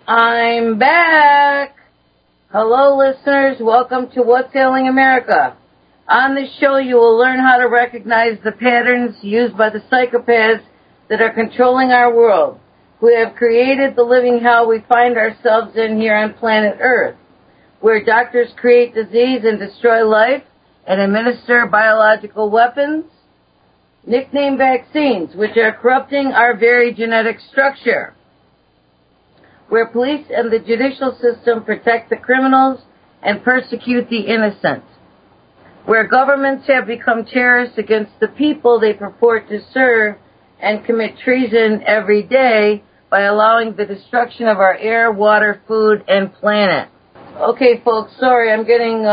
I'm back. Hello, listeners. Welcome to What's Ailing America. On this show, you will learn how to recognize the patterns used by the psychopaths that are controlling our world, who have created the living hell we find ourselves in here on planet Earth, where doctors create disease and destroy life and administer biological weapons, nicknamed vaccines, which are corrupting our very genetic structure, where police and the judicial system protect the criminals and persecute the innocent, where governments have become terrorists against the people they purport to serve and commit treason every day by allowing the destruction of our air, water, food, and planet. Okay, folks, sorry, I'm getting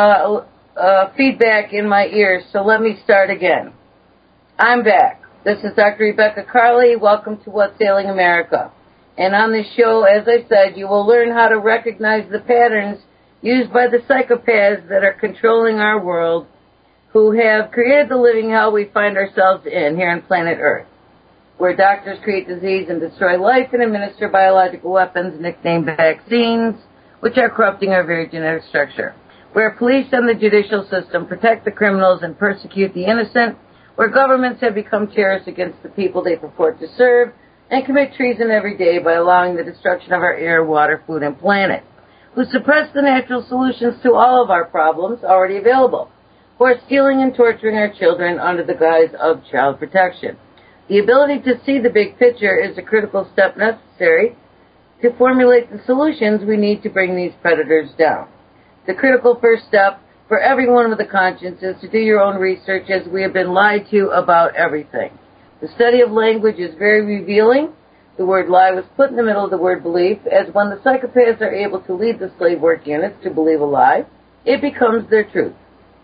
feedback in my ears, so let me start again. I'm back. This is Dr. Rebecca Carley. Welcome to What's Ailing America. And on this show, as I said, you will learn how to recognize the patterns used by the psychopaths that are controlling our world, who have created the living hell we find ourselves in here on planet Earth, where doctors create disease and destroy life and administer biological weapons nicknamed vaccines, which are corrupting our very genetic structure, where police and the judicial system protect the criminals and persecute the innocent, where governments have become terrorists against the people they purport to serve, and commit treason every day by allowing the destruction of our air, water, food, and planet, who suppress the natural solutions to all of our problems already available, who are stealing and torturing our children under the guise of child protection. The ability to see the big picture is a critical step necessary to formulate the solutions we need to bring these predators down. The critical first step for everyone with a conscience is to do your own research, as we have been lied to about everything. The study of language is very revealing. The word lie was put in the middle of the word belief, as when the psychopaths are able to lead the slave work units to believe a lie, it becomes their truth.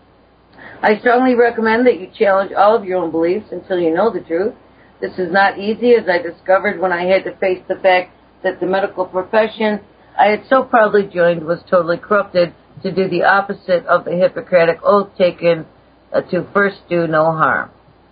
I strongly recommend that you challenge all of your own beliefs until you know the truth. This is not easy, as I discovered when I had to face the fact that the medical profession I had so proudly joined was totally corrupted to do the opposite of the Hippocratic oath taken to first do no harm.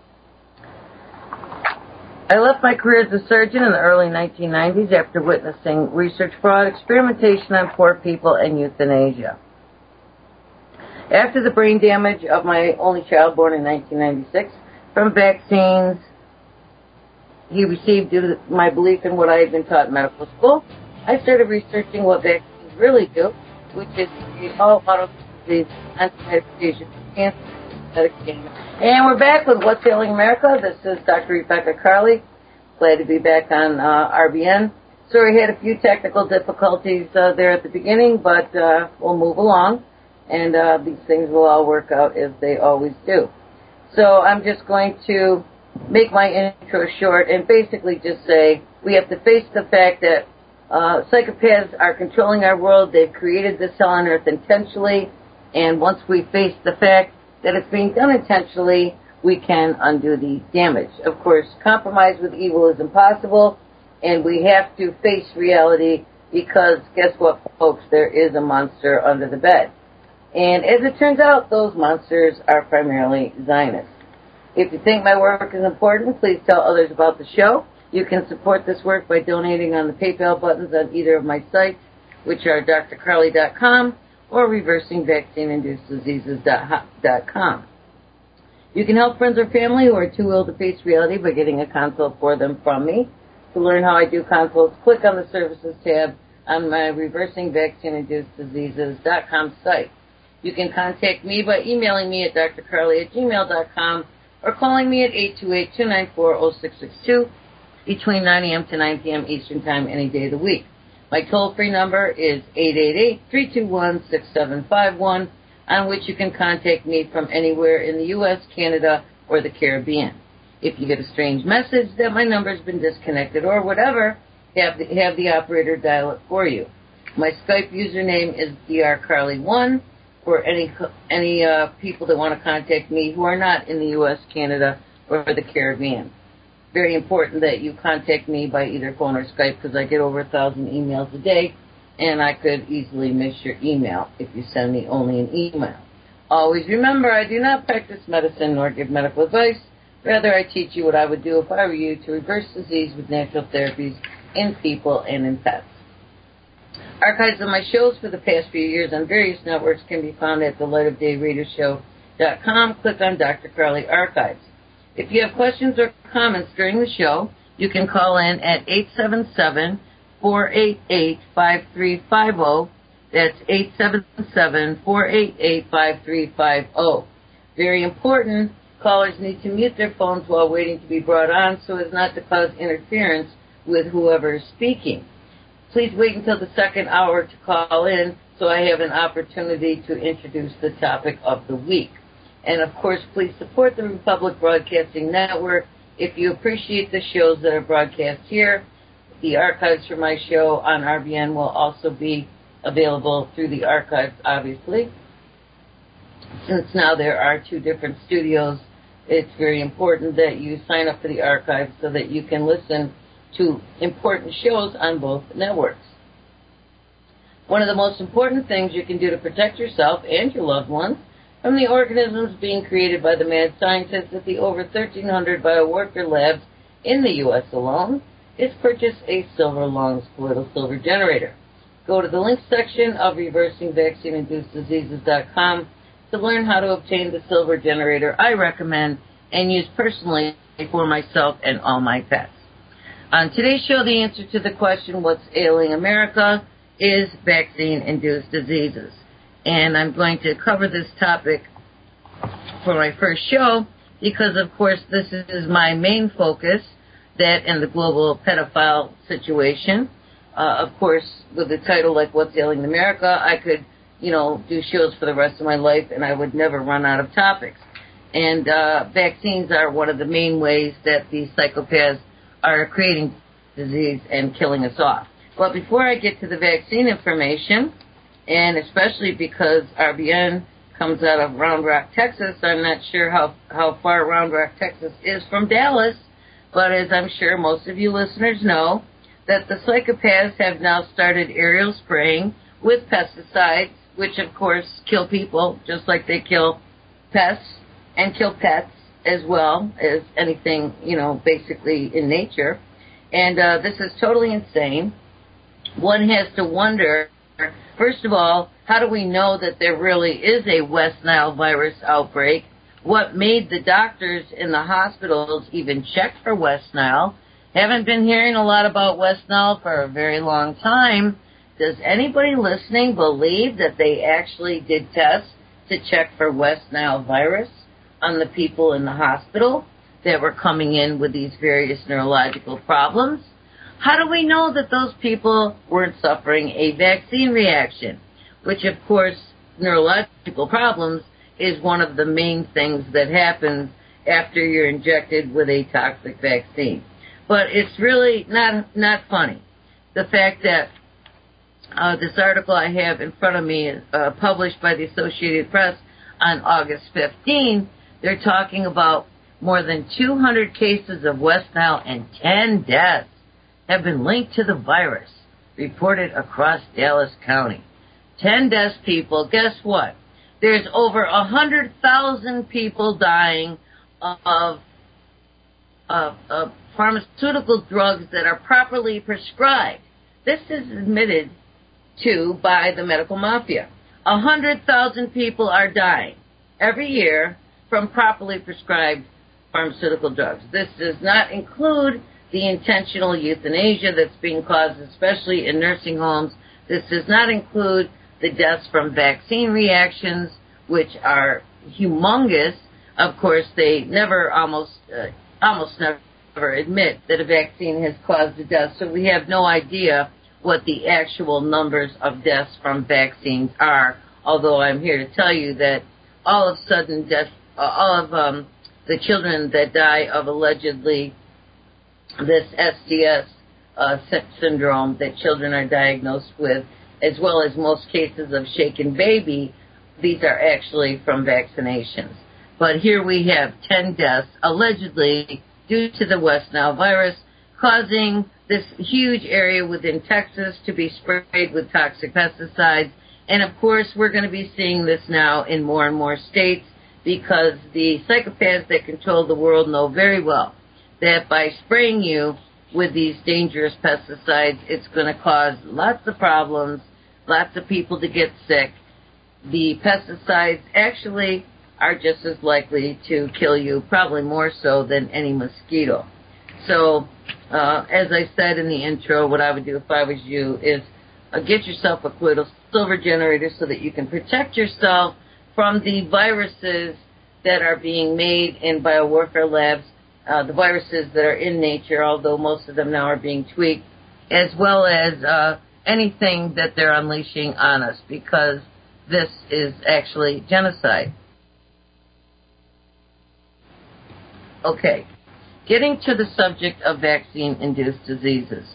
I left my career as a surgeon in the early 1990s after witnessing research fraud, experimentation on poor people, and euthanasia. After the brain damage of my only child, born in 1996, from vaccines he received due to my belief in what I had been taught in medical school, I started researching what vaccines really do, which is all autoimmune disease, anti-medication, cancer, medication. And we're back with What's Ailing America. This is Dr. Rebecca Carley. Glad to be back on RBN. Sorry, I had a few technical difficulties there at the beginning, but we'll move along, and these things will all work out as they always do. So I'm just going to make my intro short and basically just say we have to face the fact that psychopaths are controlling our world. They've created this hell on earth intentionally, and once we face the fact that it's being done intentionally, we can undo the damage. Of course, compromise with evil is impossible, and we have to face reality because, guess what, folks, there is a monster under the bed. And as it turns out, those monsters are primarily Zionists. If you think my work is important, please tell others about the show. You can support this work by donating on the PayPal buttons on either of my sites, which are drcarley.com or reversingvaccineinduceddiseases.com. You can help friends or family who are too ill to face reality by getting a consult for them from me. To learn how I do consults, click on the Services tab on my reversingvaccineinduceddiseases.com site. You can contact me by emailing me at drcarley@gmail.com or calling me at 828-294-0662 between 9 a.m. to 9 p.m. Eastern Time any day of the week. My toll-free number is 888-321-6751, on which you can contact me from anywhere in the U.S., Canada, or the Caribbean. If you get a strange message that my number's been disconnected or whatever, have the operator dial it for you. My Skype username is drcarley1 for any people that want to contact me who are not in the U.S., Canada, or the Caribbean. Very important that you contact me by either phone or Skype, because I get over 1,000 emails a day, and I could easily miss your email if you send me only an email. Always remember, I do not practice medicine nor give medical advice. Rather, I teach you what I would do if I were you to reverse disease with natural therapies in people and in pets. Archives of my shows for the past few years on various networks can be found at thelightofdayradioshow.com. Click on Dr. Crowley Archives. If you have questions or comments during the show, you can call in at 877-488-5350. That's 877-488-5350. Very important, callers need to mute their phones while waiting to be brought on so as not to cause interference with whoever is speaking. Please wait until the second hour to call in so I have an opportunity to introduce the topic of the week. And of course, please support the Republic Broadcasting Network. If you appreciate the shows that are broadcast here, the archives for my show on RBN will also be available through the archives, obviously. Since now there are two different studios, it's very important that you sign up for the archives so that you can listen to important shows on both networks. One of the most important things you can do to protect yourself and your loved ones from the organisms being created by the mad scientists at the over 1,300 bioworker labs in the U.S. alone is purchase a Silver Lungs colloidal silver generator. Go to the link section of reversingvaccine-induced-diseases.com to learn how to obtain the silver generator I recommend and use personally for myself and all my pets. On today's show, the answer to the question, what's ailing America, is vaccine-induced diseases. And I'm going to cover this topic for my first show because, of course, this is my main focus, that and the global pedophile situation. Of course, with the title like What's Ailing America, I could, do shows for the rest of my life and I would never run out of topics. And vaccines are one of the main ways that these psychopaths are creating disease and killing us off. But before I get to the vaccine information, and especially because RBN comes out of Round Rock, Texas, I'm not sure how far Round Rock, Texas is from Dallas, but as I'm sure most of you listeners know, that the psychopaths have now started aerial spraying with pesticides, which of course kill people, just like they kill pests and kill pets as well as anything, basically in nature. And this is totally insane. One has to wonder, first of all, how do we know that there really is a West Nile virus outbreak? What made the doctors in the hospitals even check for West Nile? Haven't been hearing a lot about West Nile for a very long time. Does anybody listening believe that they actually did tests to check for West Nile virus on the people in the hospital that were coming in with these various neurological problems? How do we know that those people weren't suffering a vaccine reaction? Which, of course, neurological problems is one of the main things that happens after you're injected with a toxic vaccine. But it's really not funny. The fact that this article I have in front of me is published by the Associated Press on August 15, they're talking about more than 200 cases of West Nile and 10 deaths have been linked to the virus reported across Dallas County. 10 deaths, people. Guess what? There's over 100,000 people dying of pharmaceutical drugs that are properly prescribed. This is admitted to by the medical mafia. 100,000 people are dying every year from properly prescribed pharmaceutical drugs. This does not include the intentional euthanasia that's being caused, especially in nursing homes. This does not include the deaths from vaccine reactions, which are humongous. Of course, they almost never admit that a vaccine has caused a death, so we have no idea what the actual numbers of deaths from vaccines are, although I'm here to tell you that all of the children that die of allegedly this SDS syndrome that children are diagnosed with, as well as most cases of shaken baby, these are actually from vaccinations. But here we have 10 deaths allegedly due to the West Nile virus, causing this huge area within Texas to be sprayed with toxic pesticides. And of course, we're going to be seeing this now in more and more states because the psychopaths that control the world know very well that by spraying you with these dangerous pesticides. It's going to cause lots of problems, lots of people to get sick. The pesticides actually are just as likely to kill you, probably more so than any mosquito. So, as I said in the intro, what I would do if I was you is get yourself a colloidal silver generator so that you can protect yourself from the viruses that are being made in biowarfare labs, the viruses that are in nature, although most of them now are being tweaked, as well as anything that they're unleashing on us, because this is actually genocide. Okay, getting to the subject of vaccine-induced diseases.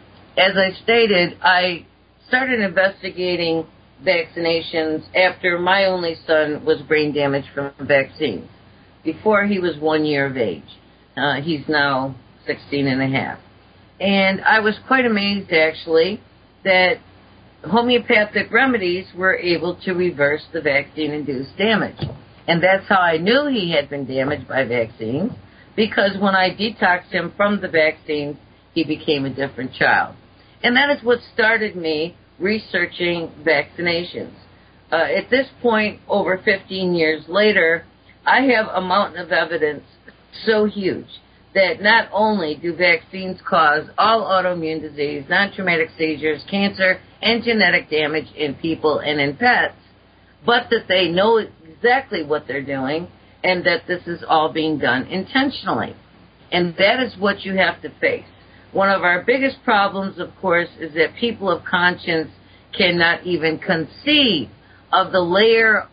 As I stated, I started investigating vaccinations after my only son was brain damaged from vaccines, before he was 1 year of age. He's now 16 and a half. And I was quite amazed, actually, that homeopathic remedies were able to reverse the vaccine-induced damage. And that's how I knew he had been damaged by vaccines, because when I detoxed him from the vaccines, he became a different child. And that is what started me researching vaccinations. At this point, over 15 years later, I have a mountain of evidence so huge that not only do vaccines cause all autoimmune disease, non-traumatic seizures, cancer, and genetic damage in people and in pets, but that they know exactly what they're doing and that this is all being done intentionally. And that is what you have to face. One of our biggest problems, of course, is that people of conscience cannot even conceive of the layer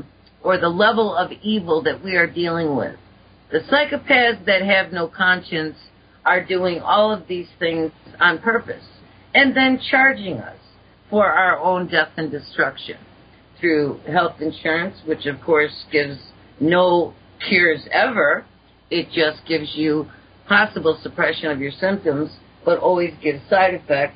or the level of evil that we are dealing with. The psychopaths that have no conscience are doing all of these things on purpose and then charging us for our own death and destruction through health insurance, which of course gives no cures ever. It just gives you possible suppression of your symptoms, but always gives side effects.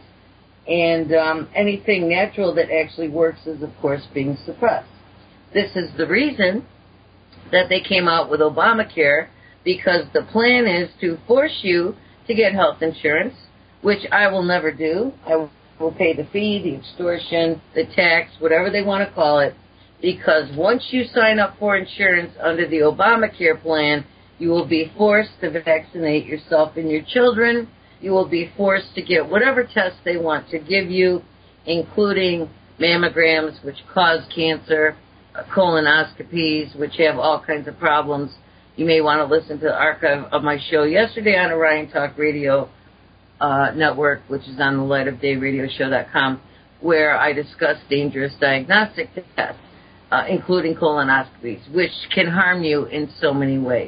And anything natural that actually works is, of course, being suppressed. This is the reason that they came out with Obamacare, because the plan is to force you to get health insurance, which I will never do. I will pay the fee, the extortion, the tax, whatever they want to call it, because once you sign up for insurance under the Obamacare plan, you will be forced to vaccinate yourself and your children. You will be forced to get whatever tests they want to give you, including mammograms, which cause cancer, colonoscopies, which have all kinds of problems. You may want to listen to the archive of my show yesterday on Orion Talk Radio Network, which is on the lightofdayradioshow.com, where I discuss dangerous diagnostic tests, including colonoscopies, which can harm you in so many ways.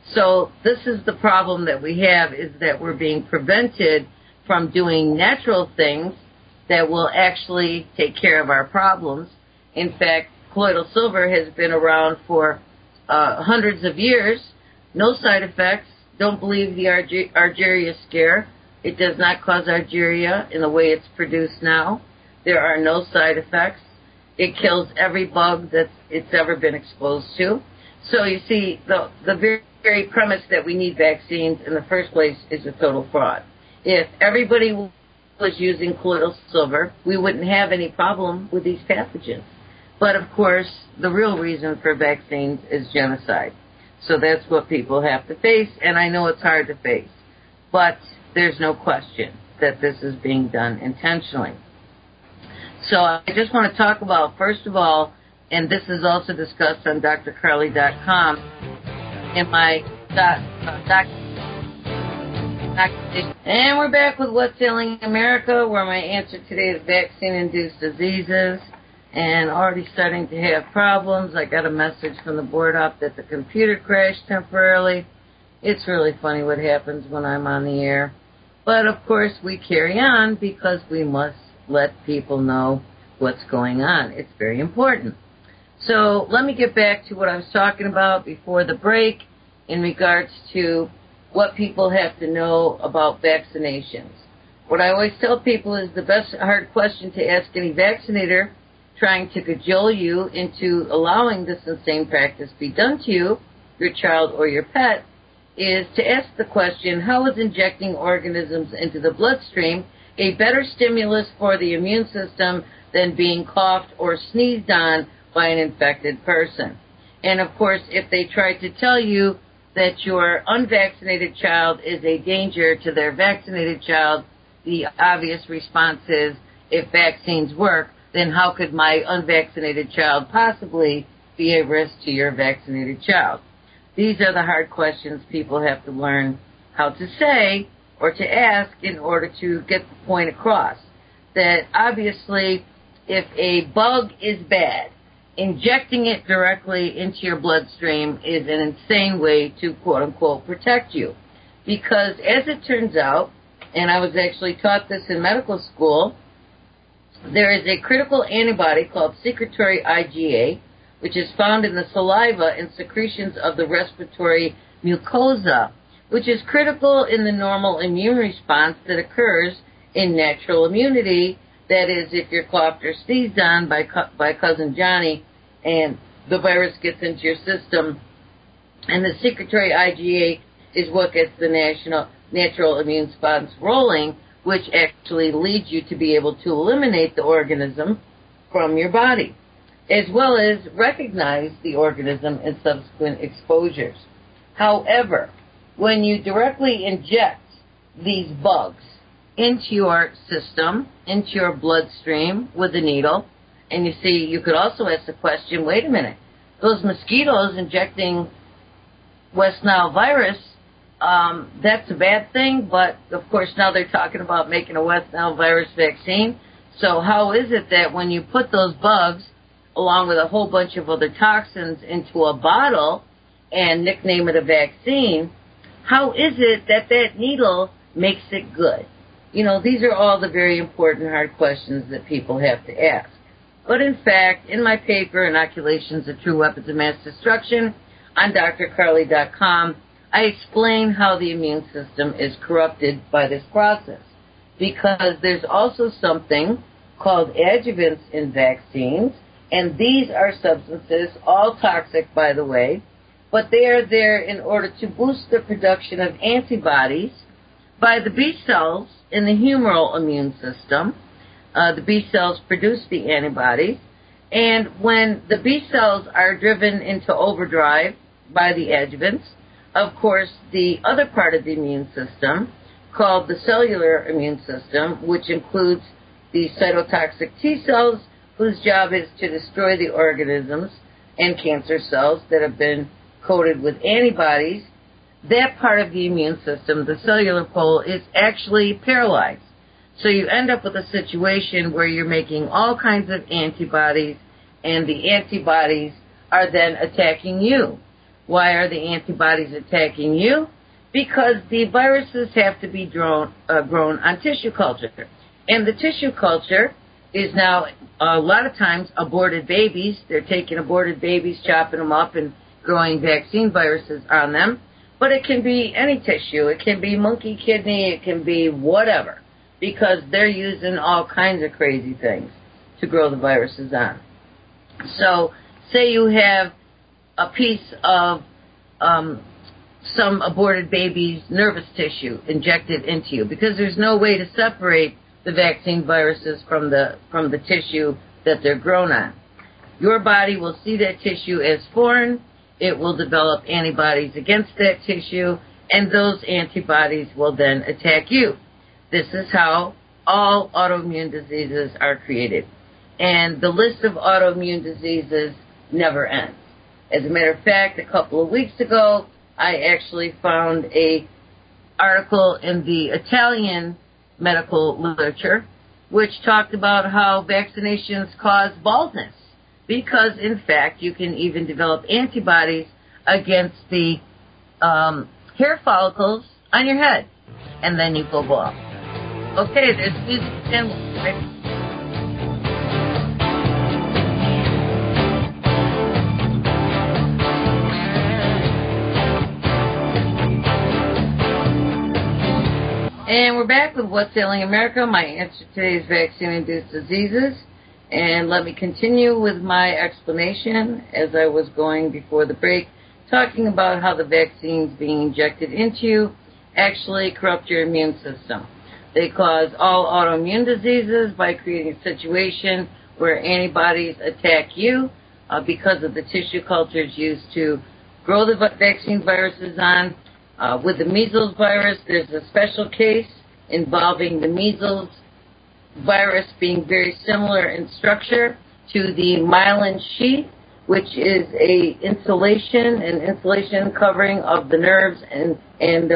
So this is the problem that we have, is that we're being prevented from doing natural things that will actually take care of our problems. In fact, colloidal silver has been around for hundreds of years. No side effects. Don't believe the Argyria scare. It does not cause Argyria in the way it's produced now. There are no side effects. It kills every bug that it's ever been exposed to. So you see, the very premise that we need vaccines in the first place is a total fraud. If everybody was using colloidal silver, we wouldn't have any problem with these pathogens. But of course, the real reason for vaccines is genocide. So that's what people have to face, and I know it's hard to face. But there's no question that this is being done intentionally. So I just want to talk about, first of all, and this is also discussed on drcarly.com, in my and we're back with What's Ailing America, where my answer today is vaccine-induced diseases, and already starting to have problems. I got a message from the board op that the computer crashed temporarily. It's really funny what happens when I'm on the air. But of course we carry on because we must let people know what's going on. It's very important. So let me get back to what I was talking about before the break in regards to what people have to know about vaccinations. What I always tell people is the best hard question to ask any vaccinator trying to cajole you into allowing this insane practice be done to you, your child, or your pet, is to ask the question, how is injecting organisms into the bloodstream a better stimulus for the immune system than being coughed or sneezed on by an infected person? And of course, if they try to tell you that your unvaccinated child is a danger to their vaccinated child, the obvious response is, if vaccines work, then how could my unvaccinated child possibly be a risk to your vaccinated child? These are the hard questions people have to learn how to say or to ask in order to get the point across. That obviously, if a bug is bad, injecting it directly into your bloodstream is an insane way to, quote-unquote, protect you. Because as it turns out, and I was actually taught this in medical school, there is a critical antibody called secretory IgA, which is found in the saliva and secretions of the respiratory mucosa, which is critical in the normal immune response that occurs in natural immunity. That is, if you're coughed or sneezed on by Cousin Johnny and the virus gets into your system, and the secretory IgA is what gets the natural immune response rolling, which actually leads you to be able to eliminate the organism from your body, as well as recognize the organism in subsequent exposures. However, when you directly inject these bugs into your system, into your bloodstream with a needle, and you see, you could also ask the question, wait a minute, those mosquitoes injecting West Nile virus, that's a bad thing, but of course now they're talking about making a West Nile virus vaccine. So how is it that when you put those bugs along with a whole bunch of other toxins into a bottle and nickname it a vaccine, how is it that that needle makes it good? You know, these are all the very important hard questions that people have to ask. But in fact, in my paper, Inoculations, the True Weapons of Mass Destruction, on drcarly.com, I explain how the immune system is corrupted by this process. Because there's also something called adjuvants in vaccines, and these are substances, all toxic by the way, but they are there in order to boost the production of antibodies by the B cells in the humoral immune system. The B cells produce the antibodies, and when the B cells are driven into overdrive by the adjuvants, of course, the other part of the immune system, called the cellular immune system, which includes the cytotoxic T cells, whose job is to destroy the organisms and cancer cells that have been coated with antibodies, that part of the immune system, the cellular pole, is actually paralyzed. So you end up with a situation where you're making all kinds of antibodies, and the antibodies are then attacking you. Why are the antibodies attacking you? Because the viruses have to be grown on tissue culture. And the tissue culture is now, a lot of times, aborted babies. They're taking aborted babies, chopping them up, and growing vaccine viruses on them. But it can be any tissue. It can be monkey kidney. It can be whatever, because they're using all kinds of crazy things to grow the viruses on. So say you have a piece of some aborted baby's nervous tissue injected into you, because there's no way to separate the vaccine viruses from the tissue that they're grown on. Your body will see that tissue as foreign. It will develop antibodies against that tissue, and those antibodies will then attack you. This is how all autoimmune diseases are created. And the list of autoimmune diseases never ends. As a matter of fact, a couple of weeks ago, I actually found an article in the Italian medical literature which talked about how vaccinations cause baldness, because, in fact, you can even develop antibodies against the hair follicles on your head, and then you go bald. Okay, there's music and And we're back with What's Ailing America. My answer today is vaccine-induced diseases. And let me continue with my explanation as I was going before the break talking about how the vaccines being injected into you actually corrupt your immune system. They cause all autoimmune diseases by creating a situation where antibodies attack you because of the tissue cultures used to grow the vaccine viruses on. With the measles virus, there's a special case involving the measles virus being very similar in structure to the myelin sheath, which is an insulation covering of the nerves and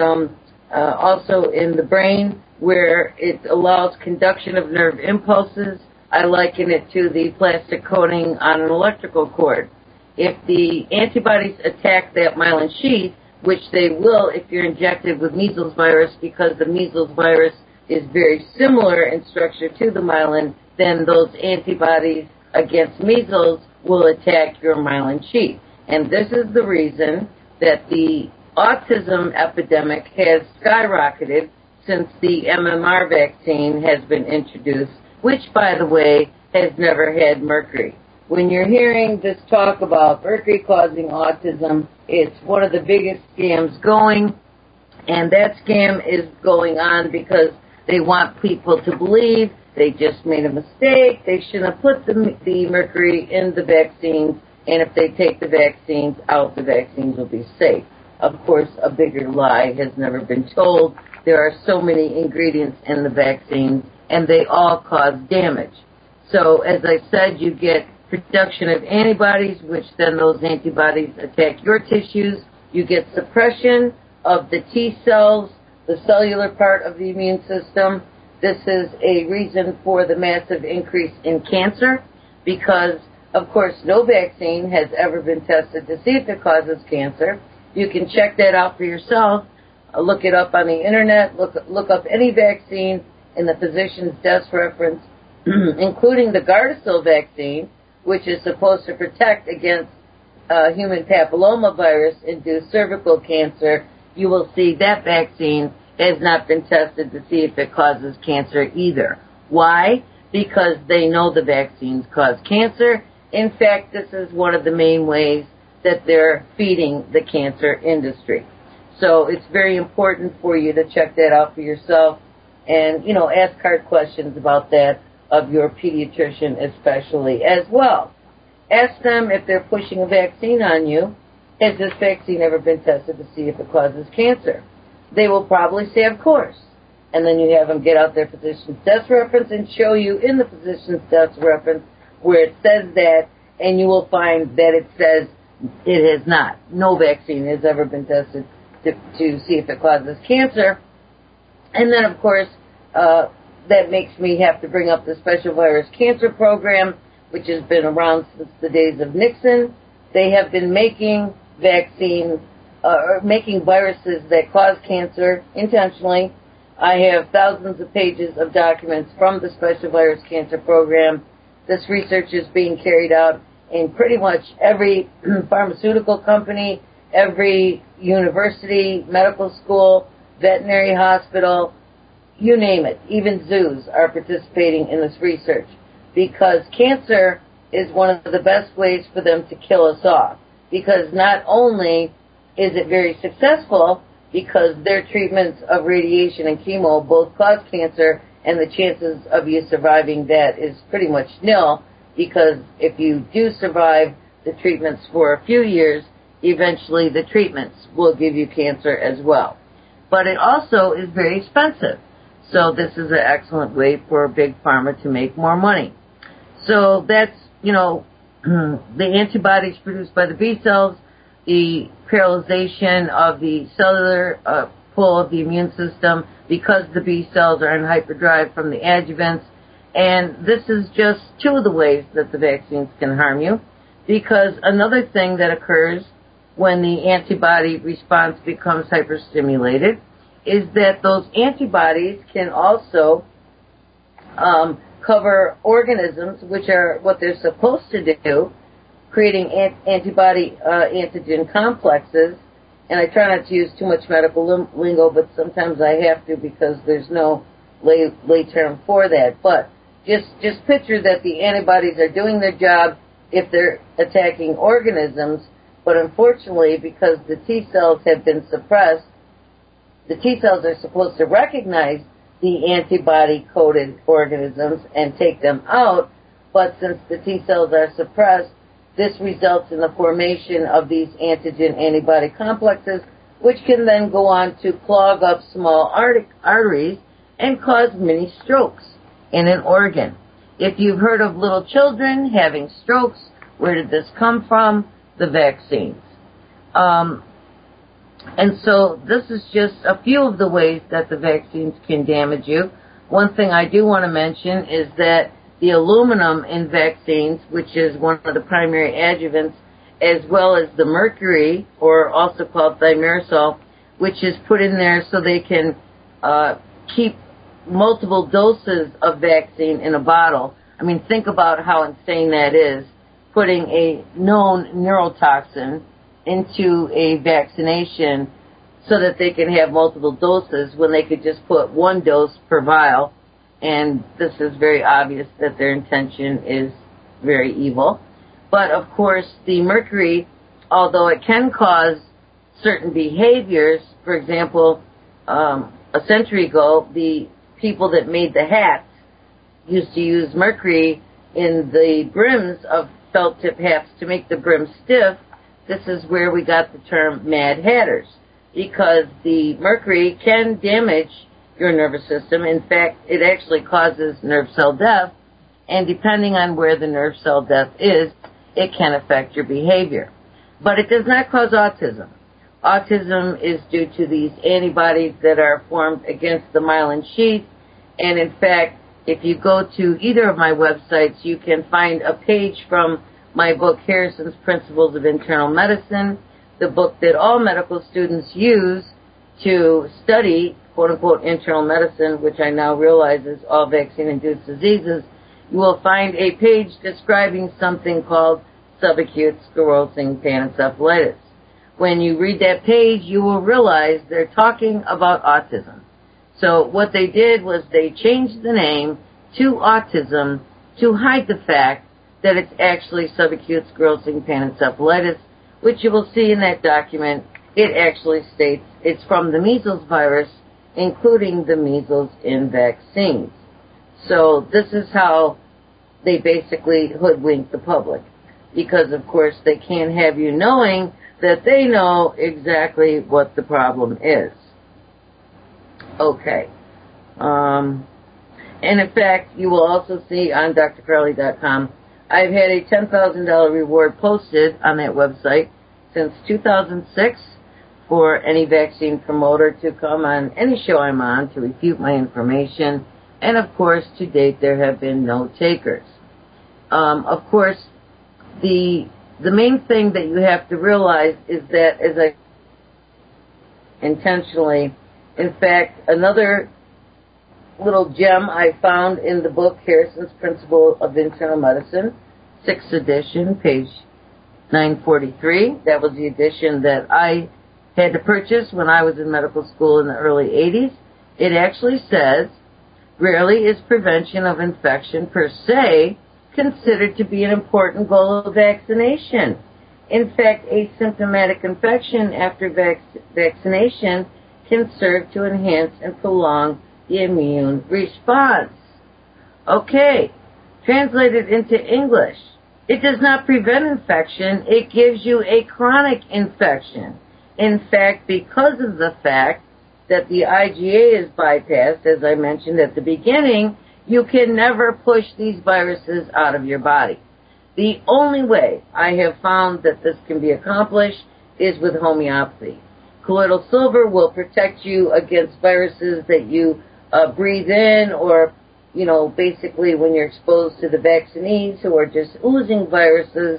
also in the brain, where it allows conduction of nerve impulses. I liken it to the plastic coating on an electrical cord. If the antibodies attack that myelin sheath, which they will if you're injected with measles virus, because the measles virus is very similar in structure to the myelin, then those antibodies against measles will attack your myelin sheath. And this is the reason that the autism epidemic has skyrocketed since the MMR vaccine has been introduced, which, by the way, has never had mercury. When you're hearing this talk about mercury causing autism, it's one of the biggest scams going, and that scam is going on because they want people to believe they just made a mistake, they shouldn't have put the mercury in the vaccines, and if they take the vaccines out, the vaccines will be safe. Of course, a bigger lie has never been told. There are so many ingredients in the vaccines, and they all cause damage. So, as I said, you get production of antibodies, which then those antibodies attack your tissues. You get suppression of the T cells, the cellular part of the immune system. This is a reason for the massive increase in cancer because, of course, no vaccine has ever been tested to see if it causes cancer. You can check that out for yourself. Look it up on the internet. Look up any vaccine in the physician's desk reference, including the Gardasil vaccine, which is supposed to protect against human papillomavirus-induced cervical cancer. You will see that vaccine has not been tested to see if it causes cancer either. Why? Because they know the vaccines cause cancer. In fact, this is one of the main ways that they're feeding the cancer industry. So it's very important for you to check that out for yourself and, ask hard questions about that of your pediatrician especially as well. Ask them if they're pushing a vaccine on you, has this vaccine ever been tested to see if it causes cancer? They will probably say, of course. And then you have them get out their physician's desk reference and show you in the physician's desk reference where it says that, and you will find that it says it has not. No vaccine has ever been tested to see if it causes cancer. And then, of course, that makes me have to bring up the Special Virus Cancer Program, which has been around since the days of Nixon. They have been making making viruses that cause cancer intentionally. I have thousands of pages of documents from the Special Virus Cancer Program. This research is being carried out in pretty much every pharmaceutical company, every university, medical school, veterinary hospital, you name it. Even zoos are participating in this research because cancer is one of the best ways for them to kill us off. Because not only is it very successful, because their treatments of radiation and chemo both cause cancer, and the chances of you surviving that is pretty much nil, because if you do survive the treatments for a few years, eventually the treatments will give you cancer as well. But it also is very expensive. So this is an excellent way for Big Pharma to make more money. So that's, the antibodies produced by the B cells, the paralyzation of the cellular pull of the immune system because the B cells are in hyperdrive from the adjuvants. And this is just two of the ways that the vaccines can harm you, because another thing that occurs when the antibody response becomes hyperstimulated is that those antibodies can also cover organisms, which are what they're supposed to do, creating antibody-antigen complexes. And I try not to use too much medical lingo, but sometimes I have to because there's no lay term for that. But just picture that the antibodies are doing their job if they're attacking organisms, But unfortunately, because the T cells have been suppressed, the T cells are supposed to recognize the antibody-coated organisms and take them out, but since the T cells are suppressed, this results in the formation of these antigen-antibody complexes, which can then go on to clog up small arteries and cause mini strokes in an organ. If you've heard of little children having strokes, where did this come from? The vaccines. And so this is just a few of the ways that the vaccines can damage you. One thing I do want to mention is that the aluminum in vaccines, which is one of the primary adjuvants, as well as the mercury, or also called thimerosal, which is put in there so they can keep multiple doses of vaccine in a bottle. I mean, think about how insane that is, putting a known neurotoxin into a vaccination so that they can have multiple doses when they could just put one dose per vial. And this is very obvious that their intention is very evil. But of course, the mercury, although it can cause certain behaviors, for example, a century ago, the people that made the hats used to use mercury in the brims of felt tip hats to make the brim stiff. This is where we got the term Mad Hatters, because the mercury can damage your nervous system. In fact, it actually causes nerve cell death, and depending on where the nerve cell death is, it can affect your behavior. But it does not cause autism. Autism is due to these antibodies that are formed against the myelin sheath, and in fact, if you go to either of my websites, you can find a page from my book, Harrison's Principles of Internal Medicine, the book that all medical students use to study, quote-unquote, internal medicine, which I now realize is all vaccine-induced diseases. You will find a page describing something called subacute sclerosing panencephalitis. When you read that page, you will realize they're talking about autism. So what they did was they changed the name to autism to hide the fact that it's actually subacute sclerosing panencephalitis, which you will see in that document. It actually states it's from the measles virus, including the measles in vaccines. So this is how they basically hoodwink the public, because of course they can't have you knowing that they know exactly what the problem is. Okay. And in fact, you will also see on drcarly.com, I've had a $10,000 reward posted on that website since 2006 for any vaccine promoter to come on any show I'm on to refute my information. And of course, to date, there have been no takers. Of course, the main thing that you have to realize is that, as I intentionally, in fact, another little gem I found in the book, Harrison's Principle of Internal Medicine, 6th edition, page 943. That was the edition that I had to purchase when I was in medical school in the early 80s. It actually says, rarely is prevention of infection per se considered to be an important goal of vaccination. In fact, asymptomatic infection after vaccination can serve to enhance and prolong the immune response. Okay, translated into English. It does not prevent infection, it gives you a chronic infection. In fact, because of the fact that the IgA is bypassed, as I mentioned at the beginning, you can never push these viruses out of your body. The only way I have found that this can be accomplished is with homeopathy. Colloidal silver will protect you against viruses that you breathe in, or, you know, basically when you're exposed to the vaccinees who are just oozing viruses,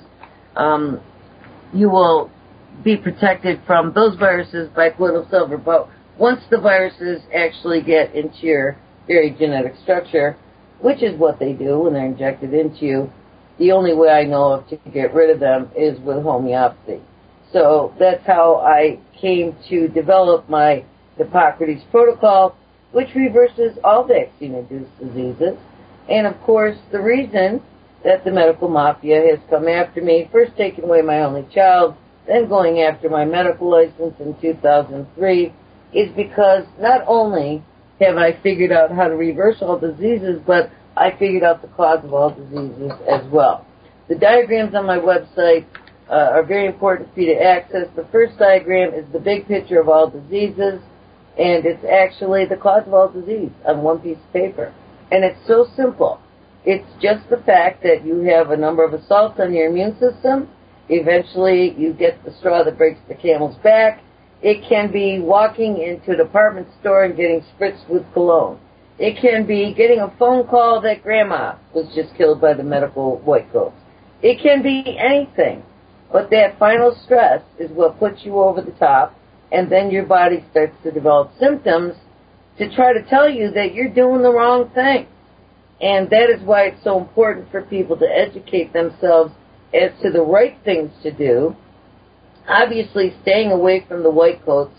you will be protected from those viruses by colloidal silver. But once the viruses actually get into your very genetic structure, which is what they do when they're injected into you, the only way I know of to get rid of them is with homeopathy. So that's how I came to develop my Hippocrates protocol, which reverses all vaccine-induced diseases. And of course, the reason that the medical mafia has come after me, first taking away my only child, then going after my medical license in 2003, is because not only have I figured out how to reverse all diseases, but I figured out the cause of all diseases as well. The diagrams on my website are very important for you to access. The first diagram is the big picture of all diseases, and it's actually the cause of all disease on one piece of paper. And it's so simple. It's just the fact that you have a number of assaults on your immune system. Eventually, you get the straw that breaks the camel's back. It can be walking into a department store and getting spritzed with cologne. It can be getting a phone call that grandma was just killed by the medical white coats. It can be anything. But that final stress is what puts you over the top, and then your body starts to develop symptoms to try to tell you that you're doing the wrong thing. And that is why it's so important for people to educate themselves as to the right things to do. Obviously, staying away from the white coats,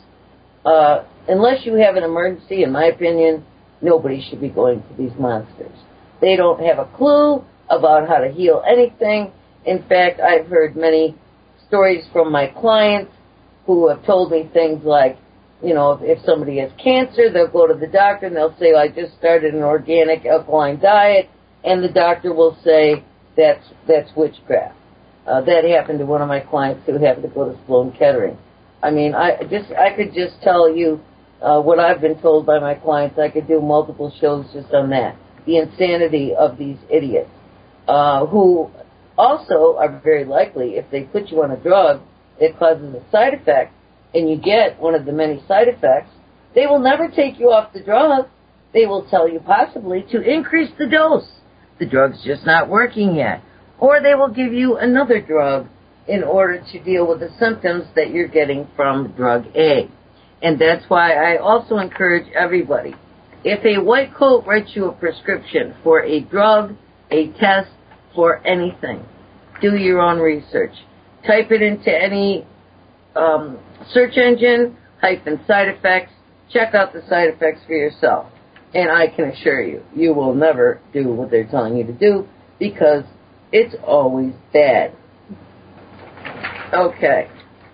unless you have an emergency, in my opinion, nobody should be going to these monsters. They don't have a clue about how to heal anything. In fact, I've heard many stories from my clients who have told me things like, if somebody has cancer, they'll go to the doctor and they'll say, I just started an organic alkaline diet, and the doctor will say, that's witchcraft. That happened to one of my clients who happened to go to Sloan Kettering. I mean, I could just tell you what I've been told by my clients. I could do multiple shows just on that. The insanity of these idiots, who also are very likely, if they put you on a drug that causes a side effect, and you get one of the many side effects, they will never take you off the drug. They will tell you possibly to increase the dose. The drug's just not working yet. Or they will give you another drug in order to deal with the symptoms that you're getting from drug A. And that's why I also encourage everybody, if a white coat writes you a prescription for a drug, a test, for anything, do your own research. Type it into any search engine, type in side effects, check out the side effects for yourself. And I can assure you, you will never do what they're telling you to do, because it's always bad. Okay.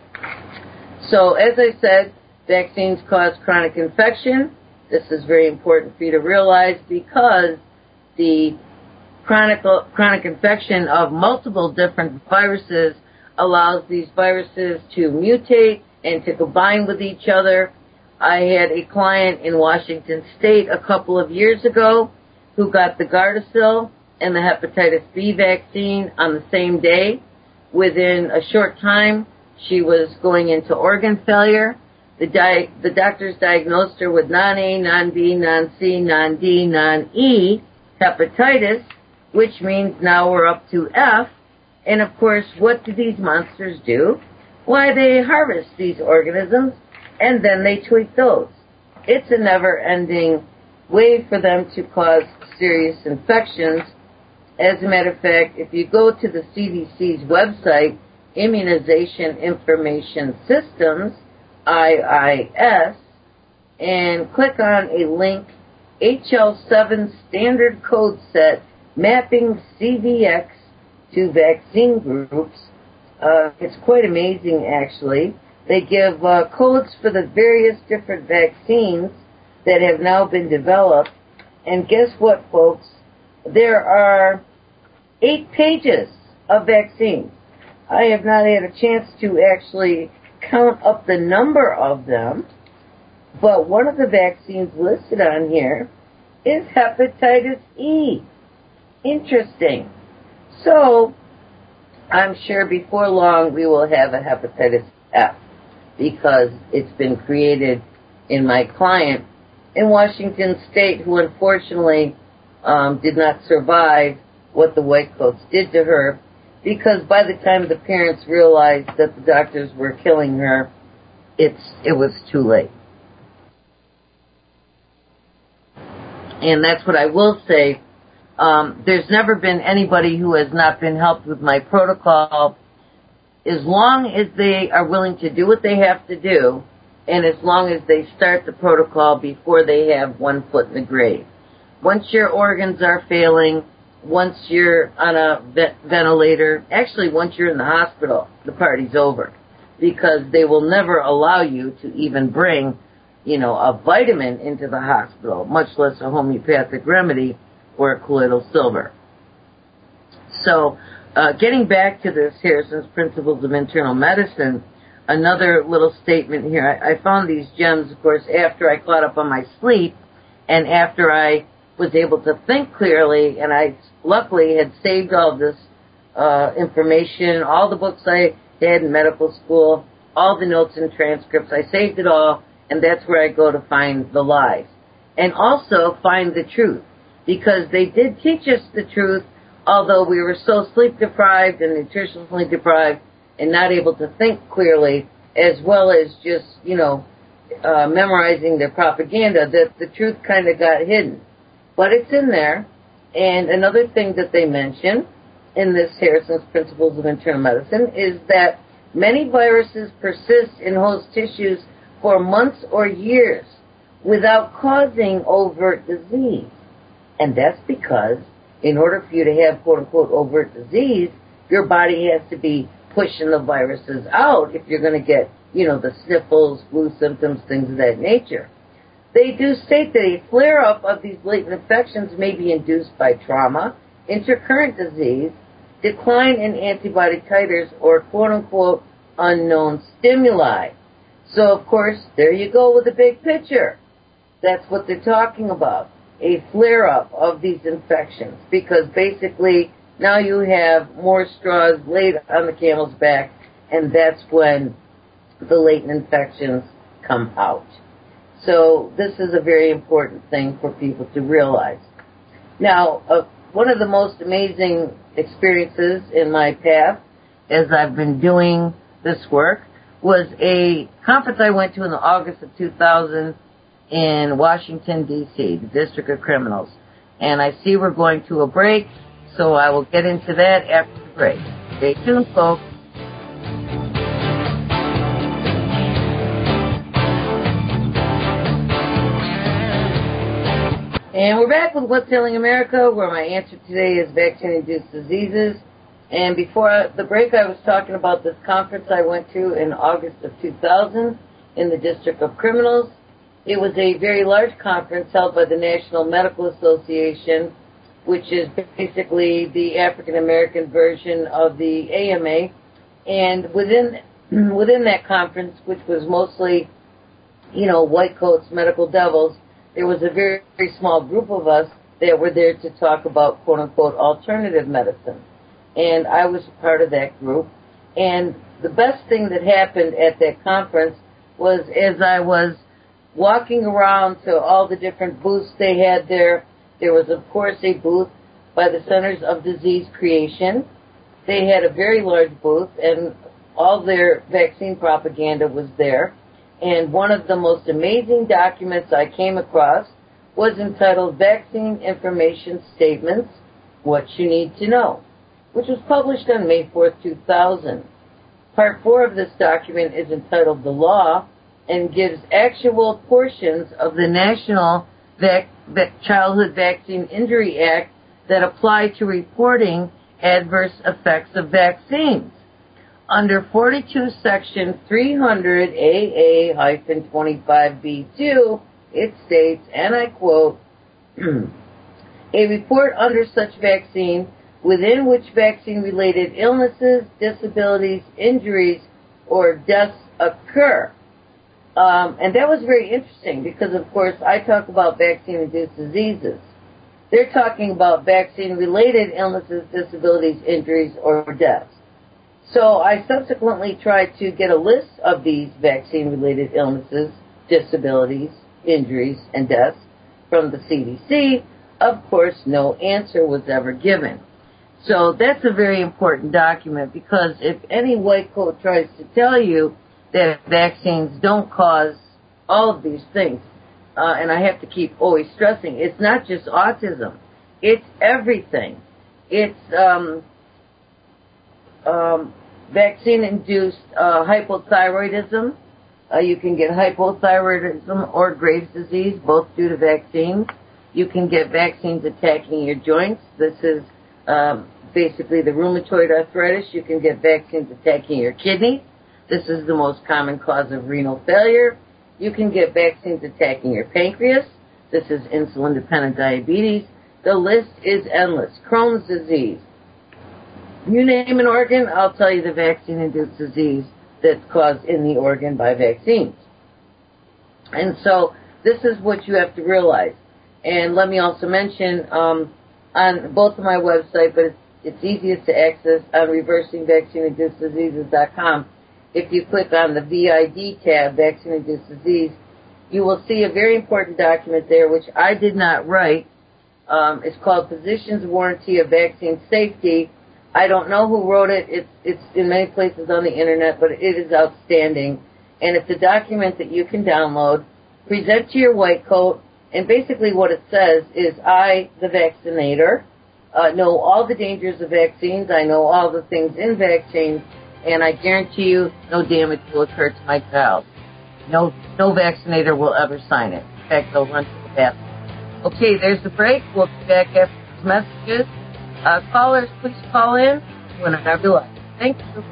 So, as I said, vaccines cause chronic infection. This is very important for you to realize, because the chronic infection of multiple different viruses allows these viruses to mutate and to combine with each other. I had a client in Washington State a couple of years ago who got the Gardasil and the hepatitis B vaccine on the same day. Within a short time, she was going into organ failure. The doctors diagnosed her with non-A, non-B, non-C, non-D, non-E hepatitis, which means now we're up to F. And of course, what do these monsters do? Why, they harvest these organisms and then they tweak those. It's a never-ending way for them to cause serious infections. As a matter of fact, if you go to the CDC's website, Immunization Information Systems, IIS, and click on a link, HL7 Standard Code Set, Mapping CDX to Vaccine Groups. It's quite amazing, actually. They give codes for the various different vaccines that have now been developed. And guess what, folks? There are 8 pages of vaccines. I have not had a chance to actually count up the number of them, but one of the vaccines listed on here is hepatitis E. Interesting. So, I'm sure before long we will have a hepatitis F, because it's been created in my client in Washington State, who unfortunately did not survive what the white coats did to her, because by the time the parents realized that the doctors were killing her, it was too late. And that's what I will say. There's never been anybody who has not been helped with my protocol, as long as they are willing to do what they have to do, and as long as they start the protocol before they have one foot in the grave. Once your organs are failing, once you're on a ventilator, actually once you're in the hospital, the party's over. because they will never allow you to even bring, a vitamin into the hospital, much less a homeopathic remedy or a colloidal silver. So, getting back to this Harrison's Principles of Internal Medicine, another little statement here. I found these gems, of course, after I caught up on my sleep and after I was able to think clearly, and I luckily had saved all this information, all the books I had in medical school, all the notes and transcripts. I saved it all, and that's where I go to find the lies. And also find the truth, because they did teach us the truth, although we were so sleep-deprived and nutritionally deprived and not able to think clearly, as well as just, memorizing their propaganda, that the truth kind of got hidden. But it's in there. And another thing that they mention in this Harrison's Principles of Internal Medicine is that many viruses persist in host tissues for months or years without causing overt disease. And that's because in order for you to have quote-unquote overt disease, your body has to be pushing the viruses out if you're going to get, the sniffles, flu symptoms, things of that nature. They do state that a flare-up of these latent infections may be induced by trauma, intercurrent disease, decline in antibody titers, or quote-unquote unknown stimuli. So, of course, there you go with the big picture. That's what they're talking about, a flare-up of these infections, because basically now you have more straws laid on the camel's back, and that's when the latent infections come out. So this is a very important thing for people to realize. Now, one of the most amazing experiences in my path as I've been doing this work was a conference I went to in August of 2000 in Washington, D.C., the District of Criminals. And I see we're going to a break, so I will get into that after the break. Stay tuned, folks. And we're back with What's Ailing America, where my answer today is vaccine-induced diseases. And before the break, I was talking about this conference I went to in August of 2000 in the District of Criminals. It was a very large conference held by the National Medical Association, which is basically the African-American version of the AMA. And within that conference, which was mostly, white coats, medical devils, there was a very, very small group of us that were there to talk about, quote-unquote, alternative medicine. And I was a part of that group. And the best thing that happened at that conference was as I was walking around to all the different booths they had there, there was, of course, a booth by the Centers of Disease Creation. They had a very large booth, and all their vaccine propaganda was there. And one of the most amazing documents I came across was entitled Vaccine Information Statements, What You Need to Know, which was published on May 4th, 2000. Part 4 of this document is entitled The Law and gives actual portions of the National Childhood Vaccine Injury Act that apply to reporting adverse effects of vaccines. Under 42 Section 300 AA-25B2, it states, and I quote, a report under such vaccine within which vaccine-related illnesses, disabilities, injuries, or deaths occur. And that was very interesting because, of course, I talk about vaccine-induced diseases. They're talking about vaccine-related illnesses, disabilities, injuries, or deaths. So I subsequently tried to get a list of these vaccine-related illnesses, disabilities, injuries, and deaths from the CDC. Of course, no answer was ever given. So that's a very important document because if any white coat tries to tell you that vaccines don't cause all of these things, and I have to keep always stressing, it's not just autism. It's everything. It's vaccine-induced hypothyroidism. You can get hypothyroidism or Graves' disease, both due to vaccines. You can get vaccines attacking your joints. This is basically the rheumatoid arthritis. You can get vaccines attacking your kidneys. This is the most common cause of renal failure. You can get vaccines attacking your pancreas. This is insulin-dependent diabetes. The list is endless. Crohn's disease. You name an organ, I'll tell you the vaccine-induced disease that's caused in the organ by vaccines. And so this is what you have to realize. And let me also mention on both of my websites, but it's easiest to access on reversingvaccineinduceddiseases.com. If you click on the VID tab, Vaccine-Induced Disease, you will see a very important document there, which I did not write. It's called Physician's Warranty of Vaccine Safety. I don't know who wrote it. It's in many places on the internet, but it is outstanding. And it's a document that you can download, present to your white coat, and basically what it says is, I, the vaccinator, know all the dangers of vaccines. I know all the things in vaccines, and I guarantee you no damage will occur to my child. No vaccinator will ever sign it. In fact, they'll run to the bathroom. Okay, there's the break. We'll be back after these messages. Callers, please call in whenever you like. Thank you.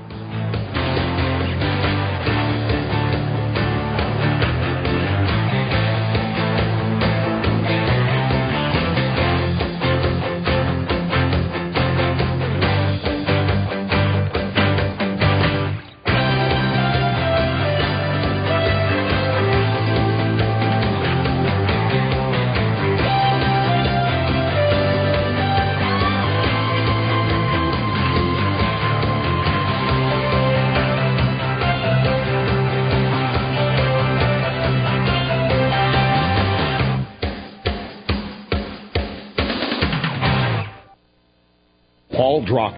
Paul Druck